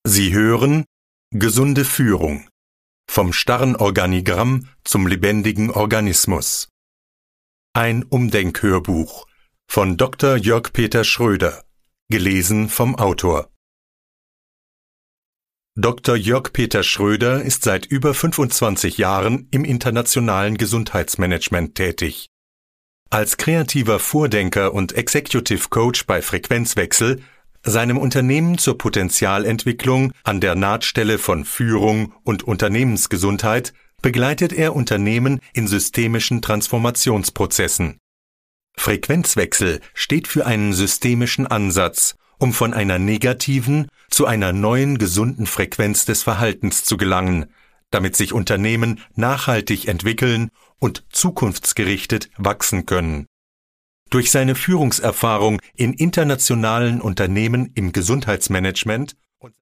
Sie hören Gesunde Führung. Vom starren Organigramm zum lebendigen Organismus. Ein Umdenkhörbuch von Dr. Jörg-Peter Schröder, gelesen vom Autor. Dr. Jörg-Peter Schröder ist seit über 25 Jahren im internationalen Gesundheitsmanagement tätig. Als kreativer Vordenker und Executive Coach bei Frequenzwechsel, seinem Unternehmen zur Potenzialentwicklung an der Nahtstelle von Führung und Unternehmensgesundheit, begleitet er Unternehmen in systemischen Transformationsprozessen. Frequenzwechsel steht für einen systemischen Ansatz, um von einer negativen zu einer neuen gesunden Frequenz des Verhaltens zu gelangen, damit sich Unternehmen nachhaltig entwickeln und zukunftsgerichtet wachsen können. Durch seine Führungserfahrung in internationalen Unternehmen im Gesundheitsmanagement